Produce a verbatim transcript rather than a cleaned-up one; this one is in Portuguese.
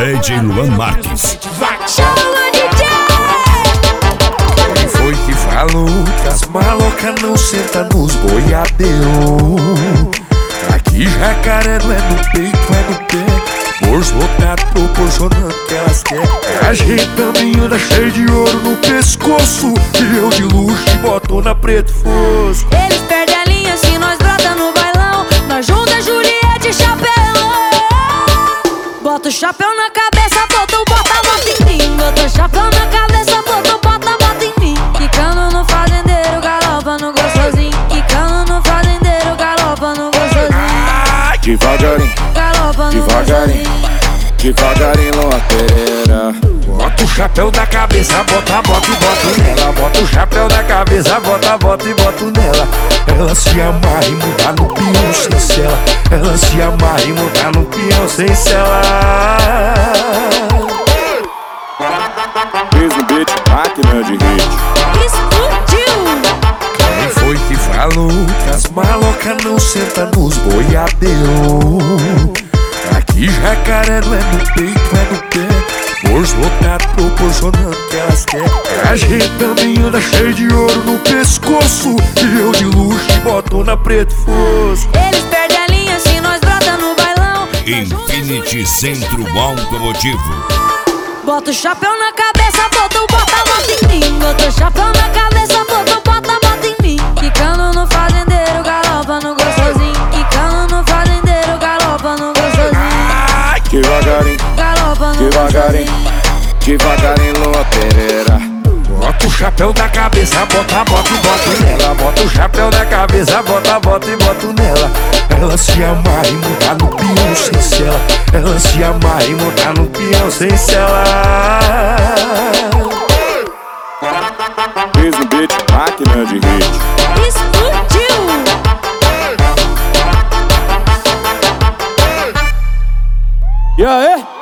D J Luan Marques. Chama D J! Quem foi que falou que as malocas não sentam nos boiadeiros? Aqui jacaré não é no peito, é no pé. Bolso lotado proporcionando o que elas querem. Ajeitando e anda cheio de ouro no pescoço. E eu de luxo e botona preto fosco. Eles perdem a linha se nós brota no bailão. Nós junta Juliette e chapelão. Bota o chapéu na cabeça, bota o bota, bota em mim. Bota o chapéu na cabeça, bota o bota, bota em mim. Quicando no fazendeiro, galopa no gostosinho. Quicando no fazendeiro, galopa no gostosinho. Devagarinho, Galopa no devagarinho, gostosinho. devagarinho, Luan Pereira. Bota o chapéu da cabeça, bota, bota e bota nela. Bota o chapéu da cabeça, bota, bota e bota nela. Ela se amarra e muda no peão sem cela. Ela se amarra e muda no peão sem cela. Fez no beat, máquina de hit. Explodiu! Quem foi que falou que as malocas não sentam nos boiadeiros? Aqui jacaré não é no peito, é no pé. Bolso lotado proporcionando o que elas querem. Ajeitando e anda cheio de ouro no pescoço. E eu de luxo e botona preto fosco. Eles perdem a linha se nós brota no bailão. Infinity Centro Automotivo. Bota o chapéu na cabeça, bota o bota, bota em mim. Bota o chapéu na cabeça, bota o bota, bota em mim. Quicando no fazendeiro, galopa no gostosinho. Quicando no fazendeiro, galopa no gostosinho. Devagarinho, Galopa no devagarinho, gostosinho. devagarinho, Luan Pereira. Bota o chapéu da cabeça, bota, bota e bota nela. Bota o chapéu da cabeça, bota, bota e bota nela. Ela se amarra e muda no peão sem cela. Ela se amarra e muda no peão sem cela. Fez no beat, máquina de hit. Explodiu! E aí?